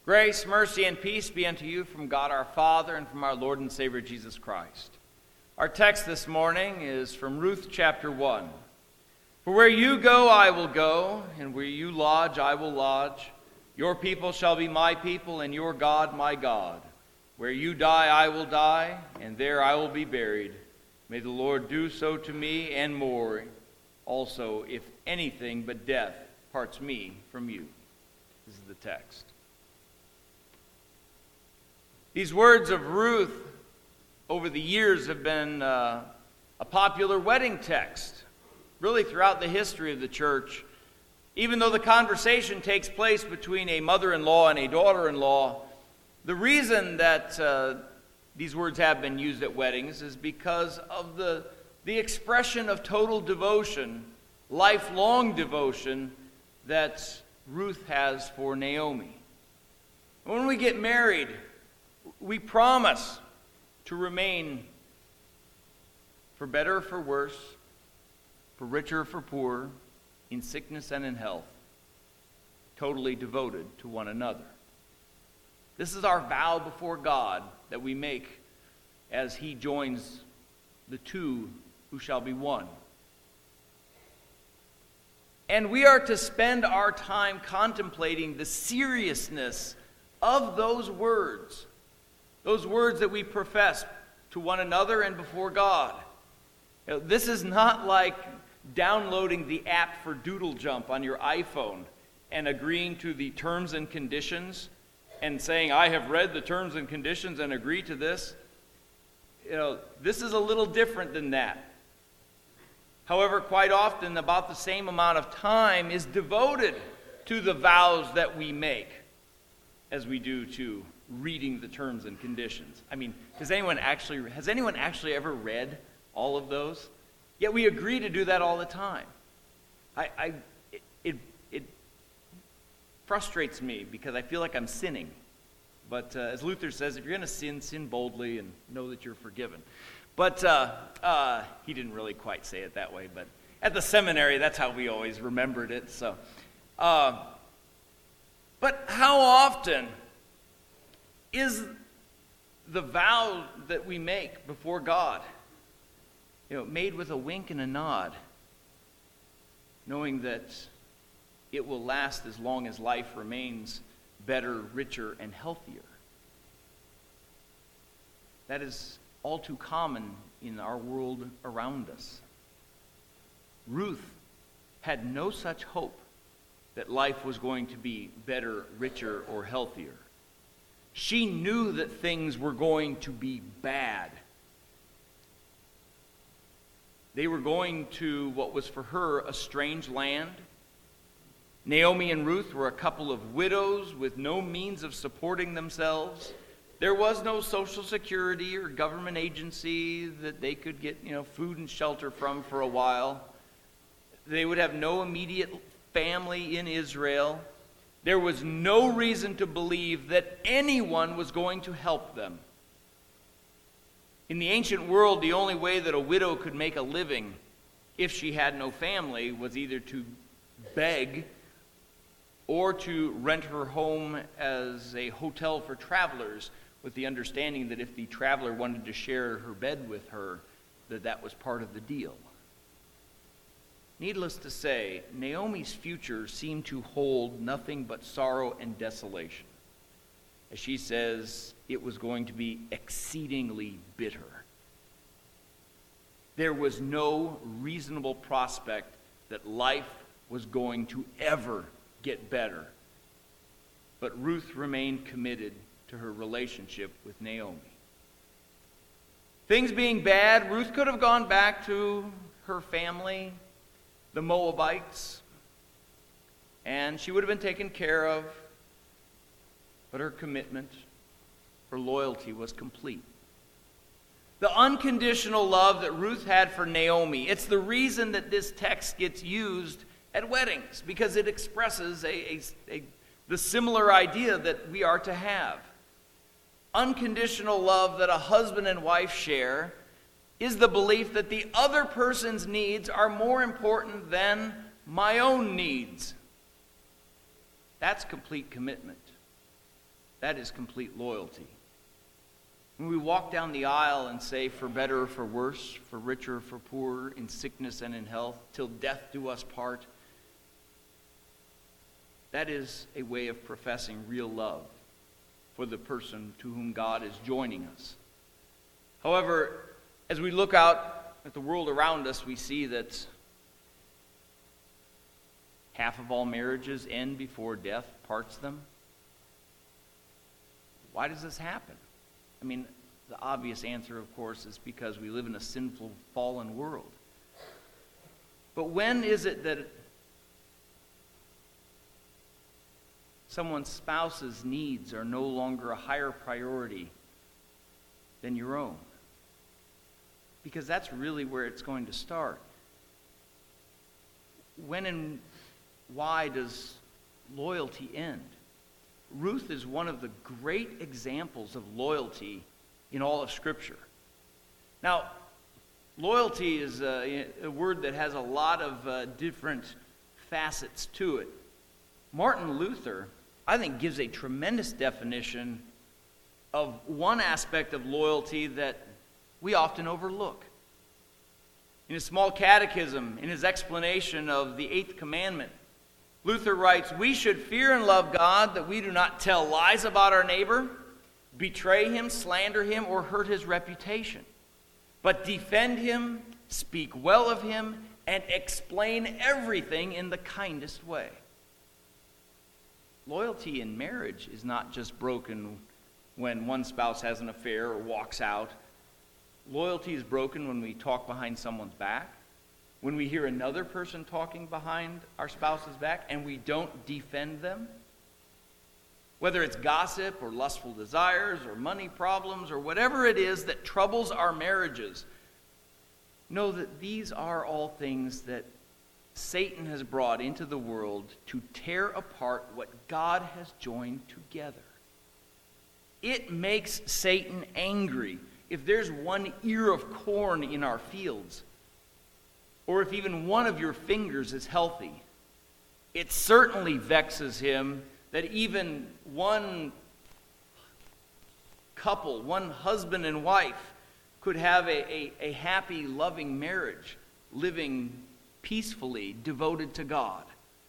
Grace, mercy, and peace be unto you from God our Father and from our Lord and Savior Jesus Christ. Our text this morning is from Ruth chapter 1. For where you go, I will go, and where you lodge, I will lodge. Your people shall be my people, and your God my God. Where you die, I will die, and there I will be buried. May the Lord do so to me and more, also, if anything but death parts me from you. This is the text. These words of Ruth over the years have been a popular wedding text, really throughout the history of the church. Even though the conversation takes place between a mother-in-law and a daughter-in-law, the reason that these words have been used at weddings is because of the expression of total devotion, lifelong devotion, that Ruth has for Naomi. When we get married, we promise to remain, for better or for worse, for richer or for poorer, in sickness and in health, totally devoted to one another. This is our vow before God that we make as He joins the two who shall be one. And we are to spend our time contemplating the seriousness of those words that we profess to one another and before God. This is not like downloading the app for Doodle Jump on your iPhone and agreeing to the terms and conditions and saying, I have read the terms and conditions and agree to this. This is a little different than that. However, quite often, about the same amount of time is devoted to the vows that we make as we do to reading the terms and conditions. I mean, has anyone actually ever read all of those? Yet we agree to do that all the time. It frustrates me because I feel like I'm sinning. But as Luther says, if you're going to sin, sin boldly and know that you're forgiven. But he didn't really quite say it that way. But at the seminary, that's how we always remembered it. So, but how often is the vow that we make before God, made with a wink and a nod, knowing that it will last as long as life remains better, richer, and healthier? That is all too common in our world around us. Ruth had no such hope that life was going to be better, richer, or healthier. She knew that things were going to be bad. They were going to what was for her a strange land. Naomi and Ruth were a couple of widows with no means of supporting themselves. There was no social security or government agency that they could get, food and shelter from for a while. They would have no immediate family in Israel. There was no reason to believe that anyone was going to help them. In the ancient world, the only way that a widow could make a living if she had no family was either to beg or to rent her home as a hotel for travelers, with the understanding that if the traveler wanted to share her bed with her, that was part of the deal. Needless to say, Naomi's future seemed to hold nothing but sorrow and desolation. As she says, it was going to be exceedingly bitter. There was no reasonable prospect that life was going to ever get better. But Ruth remained committed to her relationship with Naomi. Things being bad, Ruth could have gone back to her family, the Moabites, and she would have been taken care of, but her commitment, her loyalty was complete. The unconditional love that Ruth had for Naomi, it's the reason that this text gets used at weddings, because it expresses the similar idea that we are to have. Unconditional love that a husband and wife share is the belief that the other person's needs are more important than my own needs. That's complete commitment. That is complete loyalty. When we walk down the aisle and say, for better or for worse, for richer or for poorer, in sickness and in health, till death do us part, that is a way of professing real love for the person to whom God is joining us. However, as we look out at the world around us, we see that half of all marriages end before death parts them. Why does this happen? I mean, the obvious answer, of course, is because we live in a sinful, fallen world. But when is it that someone's spouse's needs are no longer a higher priority than your own? Because that's really where it's going to start. When and why does loyalty end? Ruth is one of the great examples of loyalty in all of Scripture. Now, loyalty is a word that has a lot of different facets to it. Martin Luther, I think, gives a tremendous definition of one aspect of loyalty that we often overlook. In his small catechism, in his explanation of the 8th commandment, Luther writes, "We should fear and love God, that we do not tell lies about our neighbor, betray him, slander him, or hurt his reputation, but defend him, speak well of him, and explain everything in the kindest way." Loyalty in marriage is not just broken when one spouse has an affair or walks out. Loyalty is broken when we talk behind someone's back, when we hear another person talking behind our spouse's back and we don't defend them. Whether it's gossip or lustful desires or money problems or whatever it is that troubles our marriages, know that these are all things that Satan has brought into the world to tear apart what God has joined together. It makes Satan angry if there's one ear of corn in our fields, or if even one of your fingers is healthy. It certainly vexes him that even one couple, one husband and wife, could have a happy, loving marriage, living peacefully, devoted to God.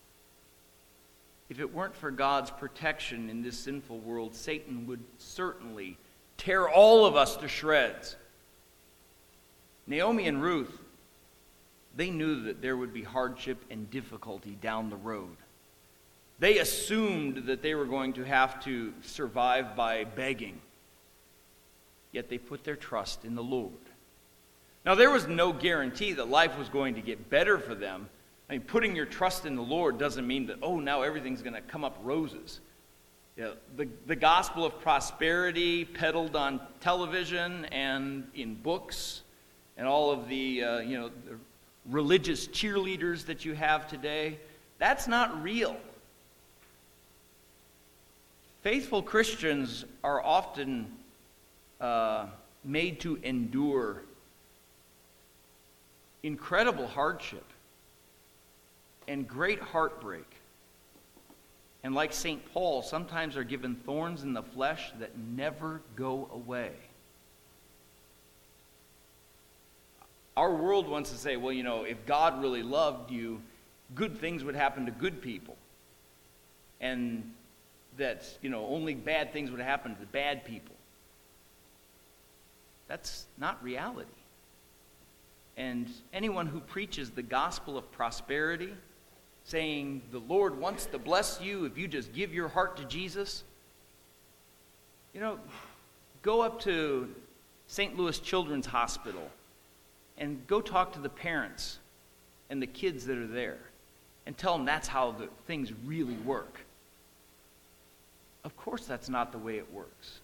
If it weren't for God's protection in this sinful world, Satan would certainly tear all of us to shreds. Naomi and Ruth, they knew that there would be hardship and difficulty down the road. They assumed that they were going to have to survive by begging. Yet they put their trust in the Lord. Now, there was no guarantee that life was going to get better for them. I mean, putting your trust in the Lord doesn't mean that, now everything's going to come up roses. The gospel of prosperity peddled on television and in books and all of the religious cheerleaders that you have today, that's not real. Faithful Christians are often made to endure incredible hardship and great heartbreak. And like St. Paul, sometimes are given thorns in the flesh that never go away. Our world wants to say, if God really loved you, good things would happen to good people. And that, only bad things would happen to bad people. That's not reality. And anyone who preaches the gospel of prosperity, saying the Lord wants to bless you if you just give your heart to Jesus, go up to St. Louis Children's Hospital and go talk to the parents and the kids that are there and tell them that's how the things really work. Of course, that's not the way it works.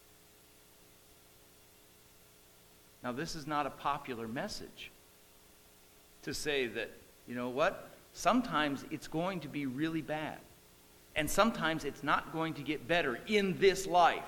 Now, this is not a popular message to say that, sometimes it's going to be really bad. And sometimes it's not going to get better in this life.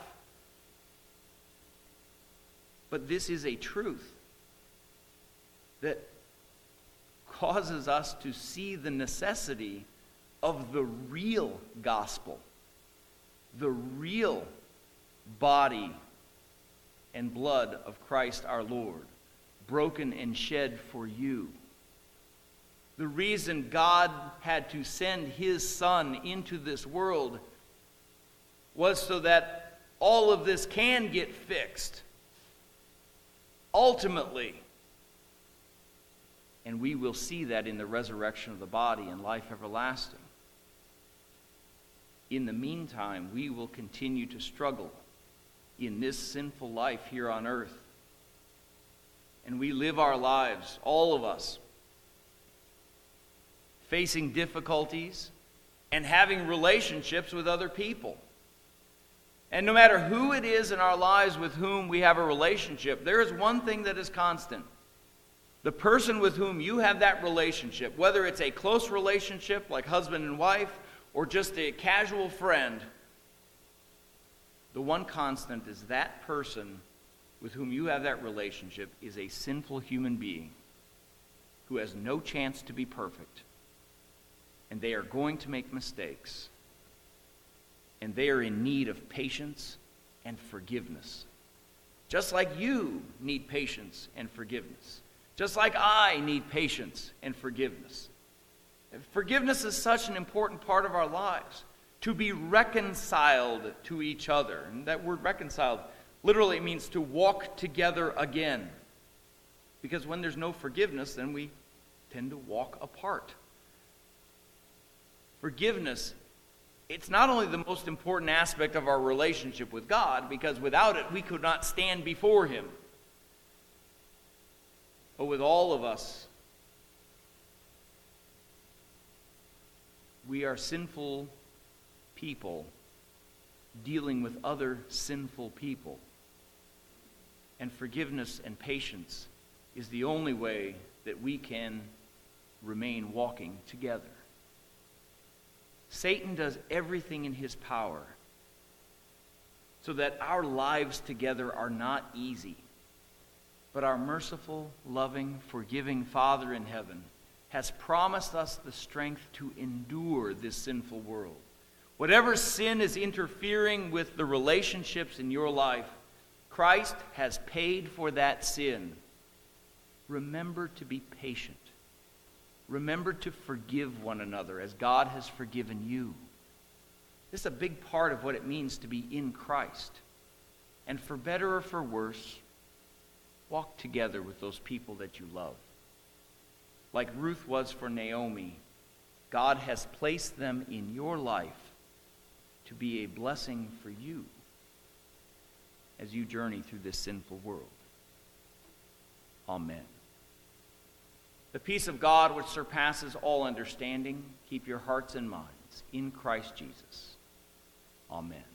But this is a truth that causes us to see the necessity of the real gospel. the real body and blood of Christ our Lord, broken and shed for you. The reason God had to send his Son into this world was so that all of this can get fixed, ultimately. And we will see that in the resurrection of the body and life everlasting. In the meantime, we will continue to struggle in this sinful life here on earth. And we live our lives, all of us, facing difficulties and having relationships with other people. And no matter who it is in our lives with whom we have a relationship, there is one thing that is constant. The person with whom you have that relationship, whether it's a close relationship like husband and wife or just a casual friend, the one constant is that person with whom you have that relationship is a sinful human being who has no chance to be perfect. And they are going to make mistakes. And they are in need of patience and forgiveness. Just like you need patience and forgiveness. Just like I need patience and forgiveness. Forgiveness is such an important part of our lives. To be reconciled to each other. And that word reconciled literally means to walk together again. Because when there's no forgiveness, then we tend to walk apart. Forgiveness, it's not only the most important aspect of our relationship with God, because without it we could not stand before him. But with all of us, we are sinful people dealing with other sinful people. And forgiveness and patience is the only way that we can remain walking together. Satan does everything in his power so that our lives together are not easy. But our merciful, loving, forgiving Father in heaven has promised us the strength to endure this sinful world. Whatever sin is interfering with the relationships in your life, Christ has paid for that sin. Remember to be patient. Remember to forgive one another as God has forgiven you. This is a big part of what it means to be in Christ. And for better or for worse, walk together with those people that you love. Like Ruth was for Naomi, God has placed them in your life to be a blessing for you as you journey through this sinful world. Amen. The peace of God, which surpasses all understanding, keep your hearts and minds in Christ Jesus. Amen.